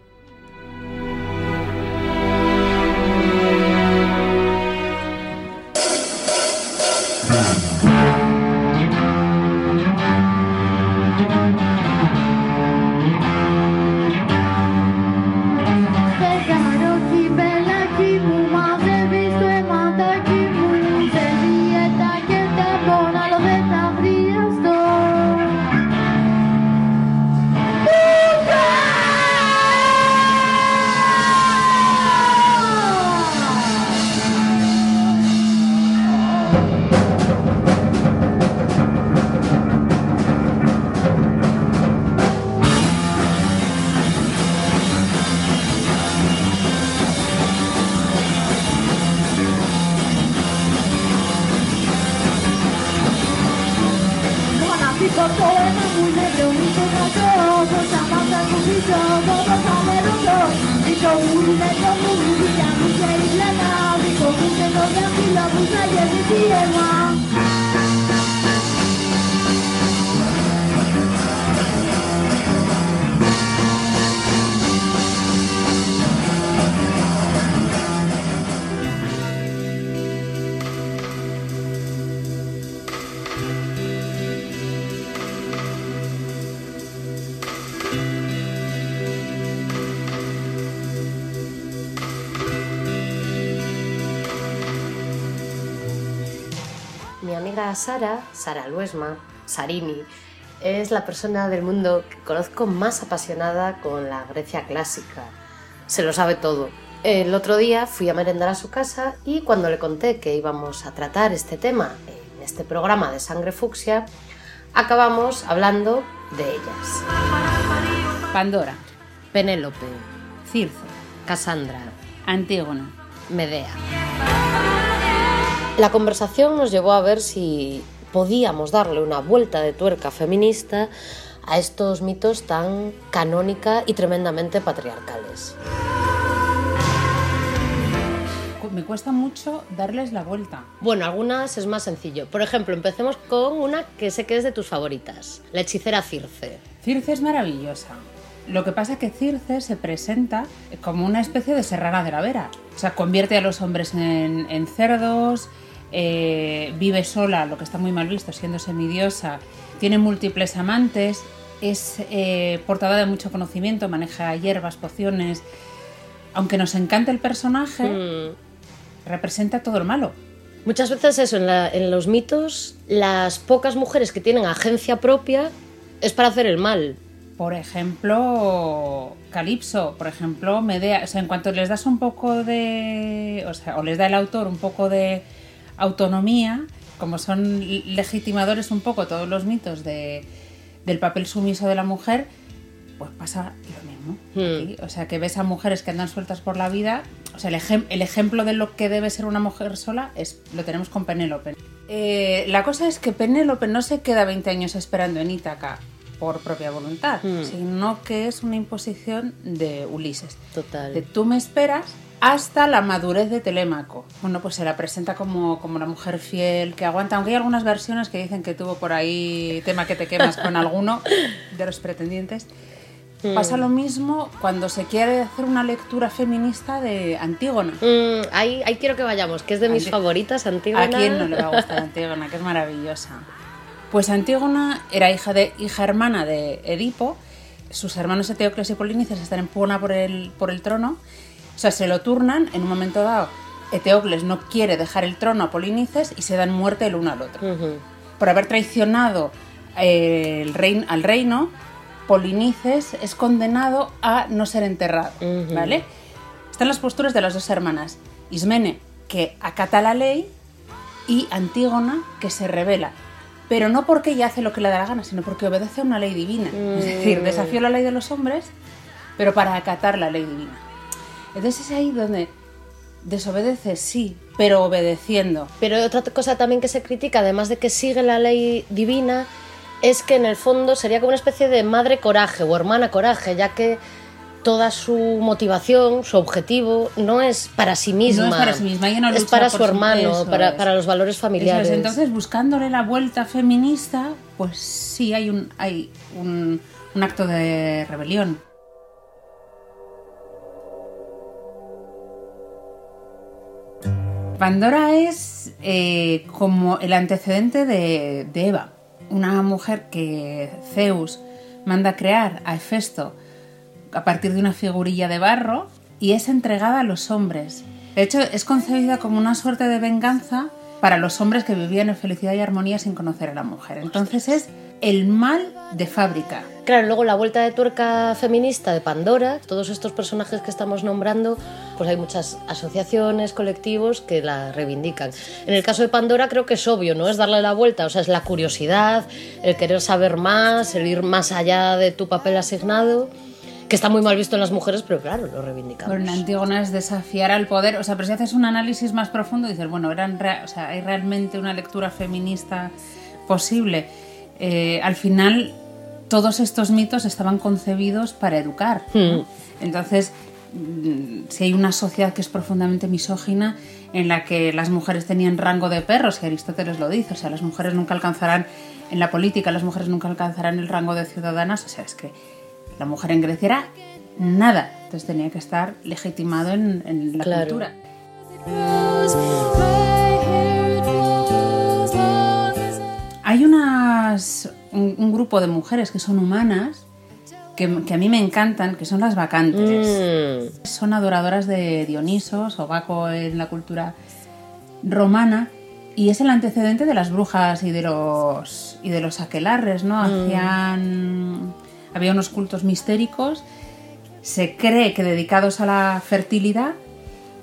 Mi amiga Sara Luesma, Sarini, es la persona del mundo que conozco más apasionada con la Grecia clásica. Se lo sabe todo, El otro día fui a merendar a su casa y cuando le conté que íbamos a tratar este tema en este programa de Sangre Fucsia, acabamos hablando de ellas. Pandora, Penélope, Circe, Casandra, Antígona, Medea. La conversación nos llevó a ver si podíamos darle una vuelta de tuerca feminista a estos mitos tan canónica y tremendamente patriarcales. Me cuesta mucho darles la vuelta. Bueno, algunas es más sencillo. Por ejemplo, empecemos con una que sé que es de tus favoritas, la hechicera Circe. Circe es maravillosa. Lo que pasa es que Circe se presenta como una especie de Serrana de la Vera. O sea, convierte a los hombres en cerdos, vive sola, lo que está muy mal visto, siendo semidiosa, tiene múltiples amantes, es portadora de mucho conocimiento, maneja hierbas, pociones. Aunque nos encanta el personaje, representa todo lo malo. Muchas veces eso, en los mitos, las pocas mujeres que tienen agencia propia es para hacer el mal. Por ejemplo, Calipso, por ejemplo, Medea. O sea, en cuanto les das un poco de... o les da el autor un poco de autonomía, como son legitimadores un poco todos los mitos del papel sumiso de la mujer, pues pasa lo mismo. Aquí. O sea, que ves a mujeres que andan sueltas por la vida. O sea, el ejemplo de lo que debe ser una mujer sola lo tenemos con Penélope. La cosa es que Penélope no se queda 20 años esperando en Ítaca por propia voluntad, sino que es una imposición de Ulises. Total. De tú me esperas hasta la madurez de Telémaco. Bueno, pues se la presenta como una mujer fiel, que aguanta, aunque hay algunas versiones que dicen que tuvo por ahí tema que te quemas con alguno de los pretendientes. Pasa lo mismo cuando se quiere hacer una lectura feminista de Antígona. Ahí quiero que vayamos, que es de mis favoritas, Antígona. ¿A quién no le va a gustar Antígona? Que es maravillosa. Pues Antígona era hija hermana de Edipo. Sus hermanos Eteocles y Polinices están en pugna por el trono. O sea, se lo turnan. En un momento dado, Eteocles no quiere dejar el trono a Polinices y se dan muerte el uno al otro. Por haber traicionado al reino, Polinices es condenado a no ser enterrado, ¿vale? Están las posturas de las dos hermanas. Ismene, que acata la ley, y Antígona, que se rebela. Pero no porque ella hace lo que le da la gana, sino porque obedece a una ley divina. Es decir, desafió la ley de los hombres, pero para acatar la ley divina. Entonces es ahí donde desobedece, sí, pero obedeciendo. Pero otra cosa también que se critica, además de que sigue la ley divina, es que en el fondo sería como una especie de madre coraje o hermana coraje, ya que toda su motivación, su objetivo, no es para sí misma. No es para sí misma, ella no lucha es para por su hermano, para los valores familiares. Eso es. Entonces, buscándole la vuelta feminista, pues sí hay un acto de rebelión. Pandora es como el antecedente de Eva. Una mujer que Zeus manda crear a Hefesto a partir de una figurilla de barro y es entregada a los hombres. De hecho, es concebida como una suerte de venganza para los hombres que vivían en felicidad y armonía sin conocer a la mujer. Entonces es el mal de fábrica. Claro, luego la vuelta de tuerca feminista de Pandora, todos estos personajes que estamos nombrando, pues hay muchas asociaciones, colectivos que la reivindican. En el caso de Pandora creo que es obvio, ¿no? Es darle la vuelta, o sea, es la curiosidad, el querer saber más, el ir más allá de tu papel asignado, que está muy mal visto en las mujeres, pero claro, lo reivindicamos. Bueno, Antígona es desafiar al poder, o sea, pero si haces un análisis más profundo dices, bueno, ¿hay realmente una lectura feminista posible? Al final todos estos mitos estaban concebidos para educar, ¿no? Entonces, si hay una sociedad que es profundamente misógina, en la que las mujeres tenían rango de perros, y Aristóteles lo dice, o sea, las mujeres nunca alcanzarán, en la política, las mujeres nunca alcanzarán el rango de ciudadanas, o sea, es que la mujer en Grecia era nada, entonces tenía que estar legitimado en la cultura. Hay un grupo de mujeres que son humanas, que a mí me encantan, que son las bacantes. Son adoradoras de Dionisos o Baco en la cultura romana, y es el antecedente de las brujas y de los aquelarres, ¿no? Había unos cultos mistéricos, se cree que dedicados a la fertilidad,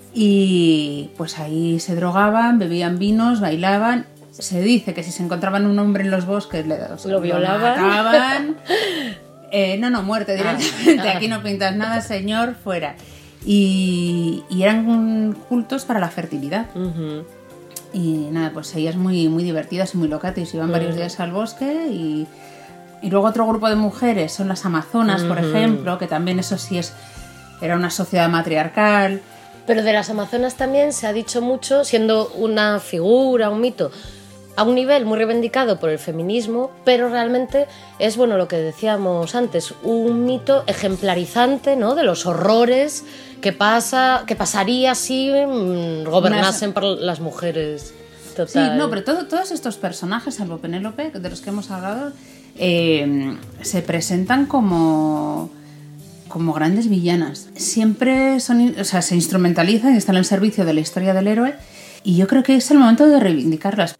Y pues ahí se drogaban, bebían vinos, bailaban. Se dice que si se encontraban un hombre en los bosques lo violaban. Lo mataban. No, muerte directamente. Aquí no pintas nada, señor, fuera. Y eran cultos para la fertilidad. Uh-huh. Y nada, pues ellas muy, muy divertidas y muy locatis. Iban varios días al bosque y luego otro grupo de mujeres son las amazonas, por ejemplo, que también eso sí era una sociedad matriarcal. Pero de las amazonas también se ha dicho mucho, siendo una figura, un mito, a un nivel muy reivindicado por el feminismo, pero realmente es, bueno, lo que decíamos antes, un mito ejemplarizante, ¿no?, de los horrores que pasaría si gobernasen por las mujeres. Total. Sí, no, pero todos estos personajes, salvo Penélope, de los que hemos hablado, se presentan como grandes villanas. Siempre se instrumentalizan y están al servicio de la historia del héroe, y yo creo que es el momento de reivindicarlas.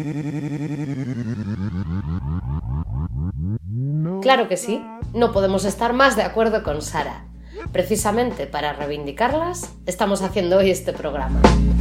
Claro que sí, no podemos estar más de acuerdo con Sara. Precisamente para reivindicarlas, estamos haciendo hoy este programa.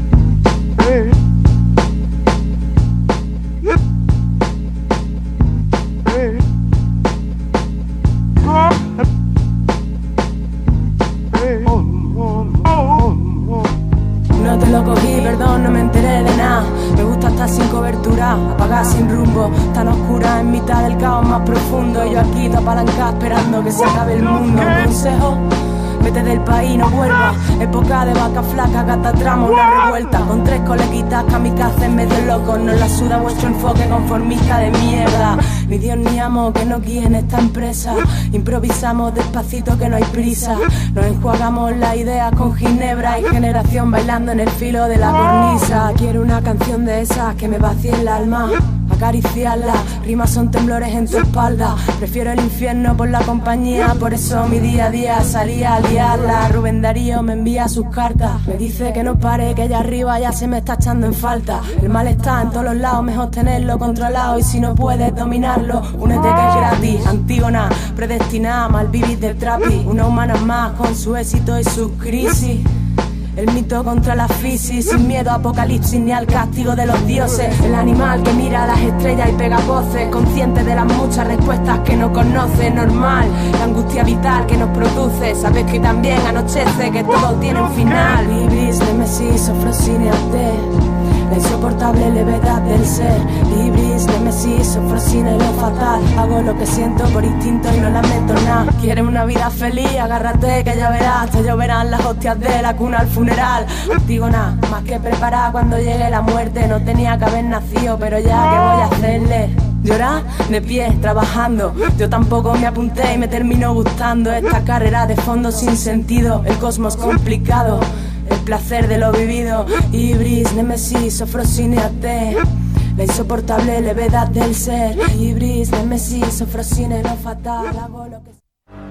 No te lo cogí, perdón, no me enteré de nada. Me gusta estar sin cobertura, apagada sin rumbo, tan oscura en mitad del caos más profundo. Yo aquí te apalancada esperando que se acabe el mundo. Un consejo: vete del país, no vuelvas. Época de vaca flaca, gata tramo, una revuelta. Con 3 coleguitas, kamikazes medio locos. Nos la suda vuestro enfoque conformista de mierda. Ni Dios ni amo que nos guíen esta empresa. Improvisamos despacito que no hay prisa. Nos enjuagamos las ideas con ginebra. Y generación bailando en el filo de la cornisa. Quiero una canción de esas que me vacíe el alma, acariciarla, rimas son temblores en tu espalda. Prefiero el infierno por la compañía, por eso mi día a día salía a liarla. Rubén Darío me envía sus cartas, me dice que no pare, que allá arriba ya se me está echando en falta. El mal está en todos los lados, mejor tenerlo controlado. Y si no puedes dominarlo, únete que es gratis. Antígona, predestinada, mal vivir del trapi. Una humana más con su éxito y sus crisis. El mito contra la fisis, sin miedo a apocalipsis ni al castigo de los dioses. El animal que mira a las estrellas y pega voces, consciente de las muchas respuestas que no conoce. Normal, la angustia vital que nos produce. Sabes que también anochece, que todo tiene un final. Libris, Nemesis, Sofrosineate, la insoportable levedad del ser. Libris, Nemesis, Sofrosine, lo fatal. Hago lo que siento por instinto y no lamento nada. ¿Quieres una vida feliz? Agárrate que ya verás. Te lloverán las hostias de la cuna al funeral. Antígona, más que preparada cuando llegue la muerte. No tenía que haber nacido, pero ya, ¿qué voy a hacerle? Llorar de pie, trabajando. Yo tampoco me apunté y me terminó gustando esta carrera de fondo sin sentido. El cosmos complicado, el placer de lo vivido. Ibris, Nemesis, Sofrosineate, la insoportable levedad del ser. Ibris, Nemesis, Sofrosine, lo fatal. Hago lo que...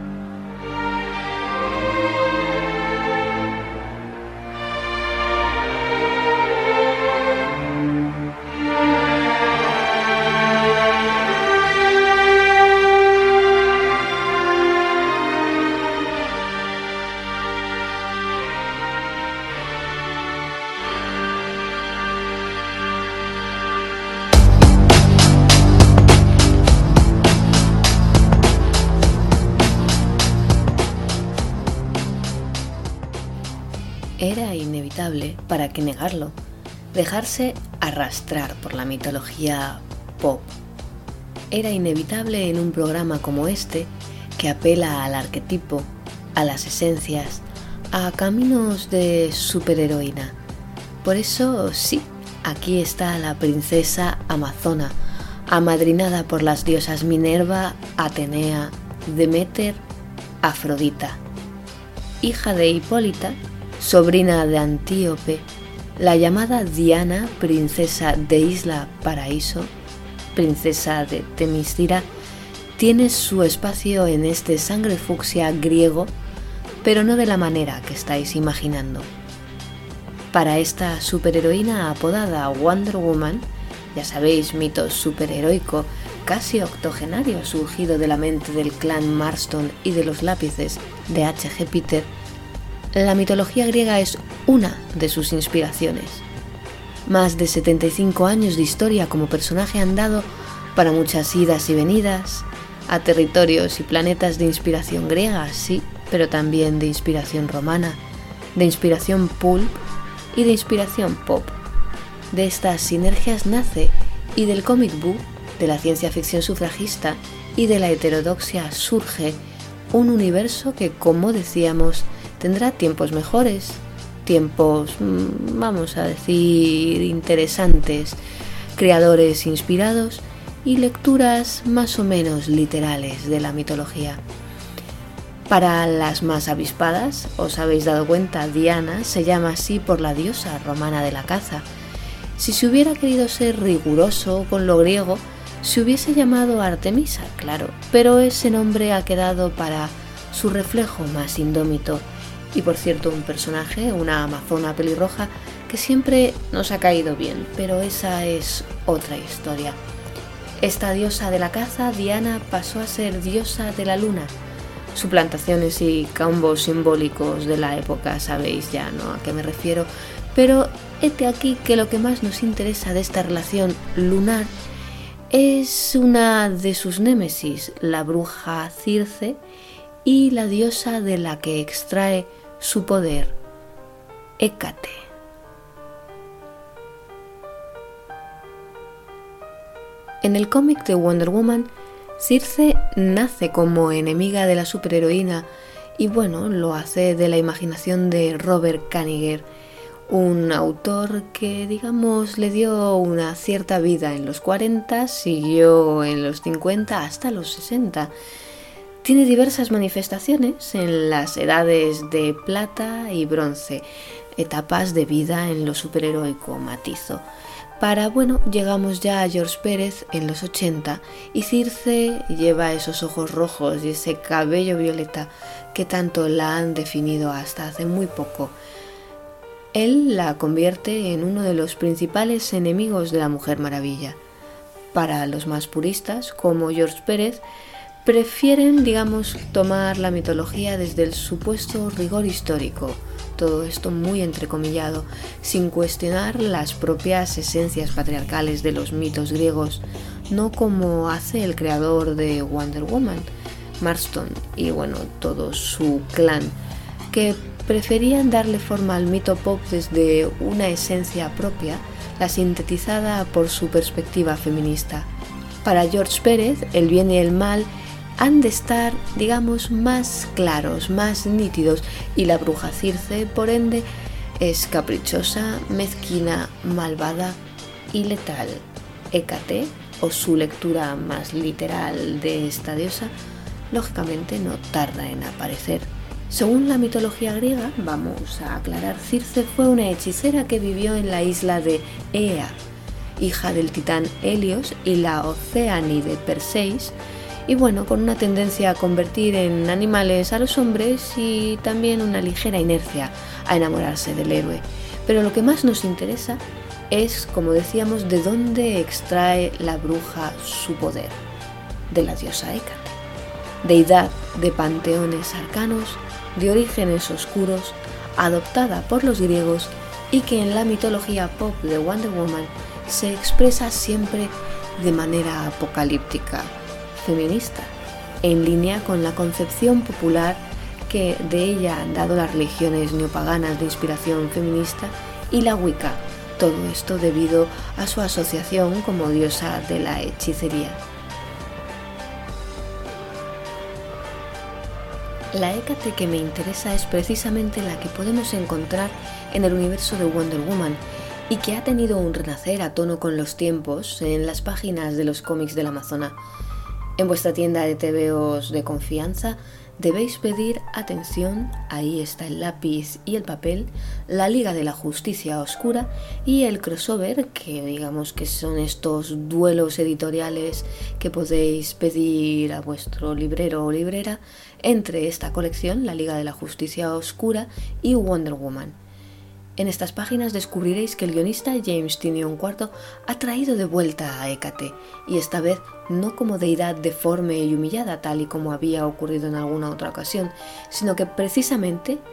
Era inevitable, ¿para qué negarlo?, dejarse arrastrar por la mitología pop. Era inevitable en un programa como este, que apela al arquetipo, a las esencias, a caminos de superheroína. Por eso, sí, aquí está la princesa amazona, amadrinada por las diosas Minerva, Atenea, Deméter, Afrodita. Hija de Hipólita, sobrina de Antíope, la llamada Diana, princesa de Isla Paraíso, princesa de Temiscira, tiene su espacio en este sangre fucsia griego, pero no de la manera que estáis imaginando. Para esta superheroína apodada Wonder Woman, ya sabéis, mito superheroico, casi octogenario, surgido de la mente del clan Marston y de los lápices de H.G. Peter, la mitología griega es una de sus inspiraciones. Más de 75 años de historia como personaje han dado para muchas idas y venidas a territorios y planetas de inspiración griega, sí, pero también de inspiración romana, de inspiración pulp y de inspiración pop. De estas sinergias nace, y del comic book, de la ciencia ficción sufragista y de la heterodoxia surge un universo que, como decíamos, tendrá tiempos mejores, tiempos, vamos a decir, interesantes, creadores inspirados y lecturas más o menos literales de la mitología. Para las más avispadas, os habéis dado cuenta, Diana se llama así por la diosa romana de la caza. Si se hubiera querido ser riguroso con lo griego, se hubiese llamado Artemisa, claro, pero ese nombre ha quedado para su reflejo más indómito. Y por cierto, un personaje, una amazona pelirroja, que siempre nos ha caído bien, pero esa es otra historia. Esta diosa de la caza, Diana, pasó a ser diosa de la luna. Suplantaciones y combos simbólicos de la época, sabéis ya, ¿no?, a qué me refiero. Pero hete aquí que lo que más nos interesa de esta relación lunar es una de sus némesis, la bruja Circe, y la diosa de la que extrae su poder, Hécate. En el cómic de Wonder Woman, Circe nace como enemiga de la superheroína y bueno, lo hace de la imaginación de Robert Kanigher, un autor que, digamos, le dio una cierta vida en los 40, siguió en los 50 hasta los 60. Tiene diversas manifestaciones en las edades de plata y bronce, etapas de vida en lo superheroico matizo. Llegamos ya a George Pérez en los 80 y Circe lleva esos ojos rojos y ese cabello violeta que tanto la han definido hasta hace muy poco. Él la convierte en uno de los principales enemigos de la Mujer Maravilla. Para los más puristas, como George Pérez, prefieren, digamos, tomar la mitología desde el supuesto rigor histórico, todo esto muy entrecomillado, sin cuestionar las propias esencias patriarcales de los mitos griegos, no como hace el creador de Wonder Woman, Marston, y bueno, todo su clan, que preferían darle forma al mito pop desde una esencia propia, la sintetizada por su perspectiva feminista. Para George Pérez, el bien y el mal han de estar, digamos, más claros, más nítidos, y la bruja Circe, por ende, es caprichosa, mezquina, malvada y letal. Hécate, o su lectura más literal de esta diosa, lógicamente no tarda en aparecer. Según la mitología griega, vamos a aclarar, Circe fue una hechicera que vivió en la isla de Ea, hija del titán Helios y la Océanide Perseis, y bueno, con una tendencia a convertir en animales a los hombres y también una ligera inercia a enamorarse del héroe. Pero lo que más nos interesa es, como decíamos, de dónde extrae la bruja su poder, de la diosa Hécate, deidad de panteones arcanos, de orígenes oscuros, adoptada por los griegos y que en la mitología pop de Wonder Woman se expresa siempre de manera apocalíptica, feminista, en línea con la concepción popular que de ella han dado las religiones neopaganas de inspiración feminista y la Wicca, todo esto debido a su asociación como diosa de la hechicería. La Hécate que me interesa es precisamente la que podemos encontrar en el universo de Wonder Woman y que ha tenido un renacer a tono con los tiempos en las páginas de los cómics de la Amazona. En vuestra tienda de TVOs de confianza debéis pedir atención, ahí está el lápiz y el papel, la Liga de la Justicia Oscura y el crossover, que digamos que son estos duelos editoriales que podéis pedir a vuestro librero o librera entre esta colección, la Liga de la Justicia Oscura y Wonder Woman. En estas páginas descubriréis que el guionista James Tynion IV ha traído de vuelta a Hécate, y esta vez no como deidad deforme y humillada tal y como había ocurrido en alguna otra ocasión, sino que precisamente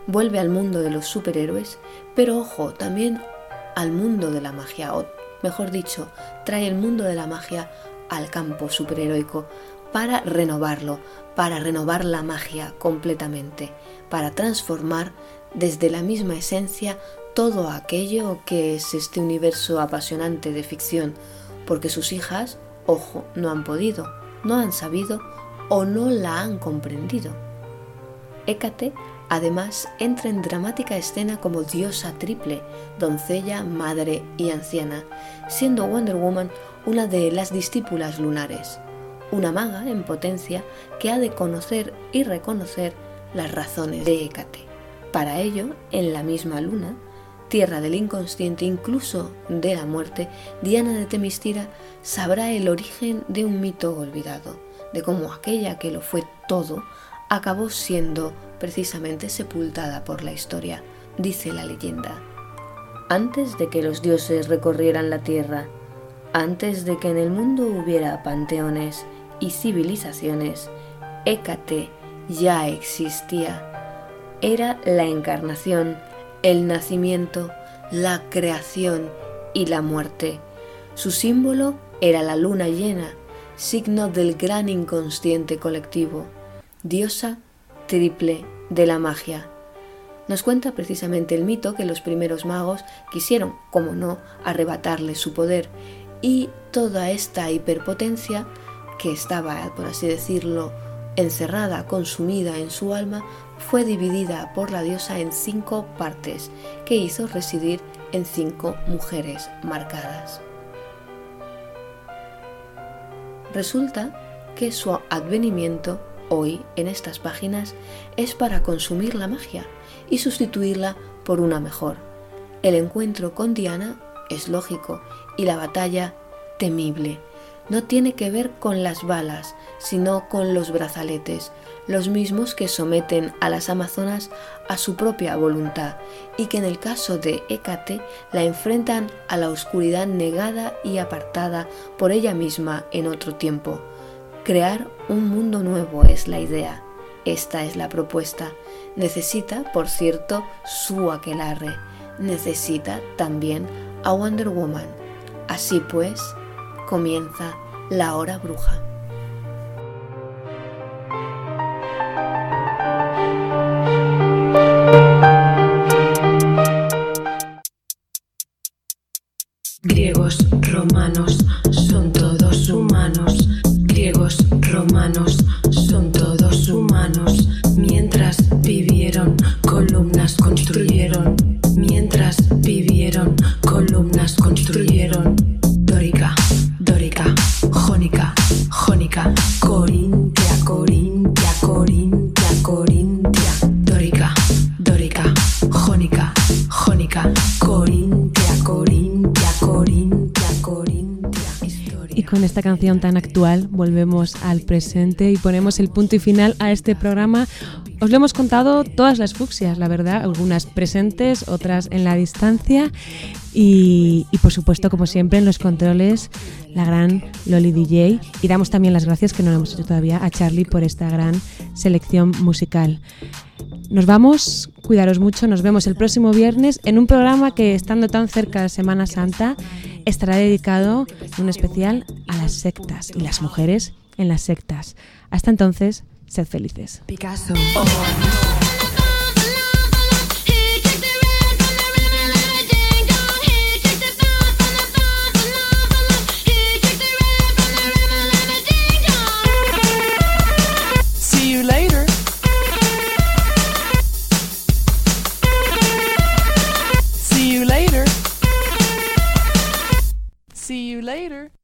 vuelve al mundo de los superhéroes, pero ojo, también al mundo de la magia, o mejor dicho, trae el mundo de la magia al campo superheroico para renovarlo, para renovar la magia completamente, para transformar desde la misma esencia todo aquello que es este universo apasionante de ficción, porque sus hijas, ojo, no han podido, no han sabido o no la han comprendido. Hécate, además, entra en dramática escena como diosa triple, doncella, madre y anciana, siendo Wonder Woman una de las discípulas lunares, una maga en potencia que ha de conocer y reconocer las razones de Hécate. Para ello, en la misma luna, tierra del inconsciente, incluso de la muerte, Diana de Temistira sabrá el origen de un mito olvidado, de cómo aquella que lo fue todo acabó siendo precisamente sepultada por la historia. Dice la leyenda: antes de que los dioses recorrieran la tierra, antes de que en el mundo hubiera panteones y civilizaciones, Hécate ya existía. Era la encarnación, el nacimiento, la creación y la muerte. Su símbolo era la luna llena, signo del gran inconsciente colectivo, diosa triple de la magia. Nos cuenta precisamente el mito que los primeros magos quisieron, como no, arrebatarle su poder, y toda esta hiperpotencia que estaba, por así decirlo, encerrada, consumida en su alma, fue dividida por la diosa en 5 partes, que hizo residir en 5 mujeres marcadas. Resulta que su advenimiento hoy en estas páginas es para consumir la magia y sustituirla por una mejor. El encuentro con Diana es lógico y la batalla temible. No tiene que ver con las balas, sino con los brazaletes, los mismos que someten a las amazonas a su propia voluntad y que en el caso de Hécate la enfrentan a la oscuridad negada y apartada por ella misma en otro tiempo. Crear un mundo nuevo es la idea. Esta es la propuesta. Necesita, por cierto, su aquelarre. Necesita también a Wonder Woman. Así pues, comienza la hora bruja. Griegos, romanos, son todos humanos. Griegos, romanos, son todos humanos. Mientras vivieron, columnas construyeron. Mientras vivieron, columnas construyeron. Dórica, dórica, jónica, jónica. Corintia, corintia, corintia, corintia. Dórica, dórica, jónica, jónica. Corintia, corintia, corintia, corintia. Y con esta canción tan actual volvemos al presente y ponemos el punto y final a este programa. Os lo hemos contado todas las fucsias, la verdad, algunas presentes, otras en la distancia y por supuesto, como siempre, en los controles, la gran Loli DJ. Y damos también las gracias, que no lo hemos hecho todavía, a Charlie por esta gran selección musical. Nos vamos, cuidaros mucho, nos vemos el próximo viernes en un programa que, estando tan cerca de Semana Santa, estará dedicado en un especial a las sectas y las mujeres en las sectas. Hasta entonces, sed felices. Picasso. Oh.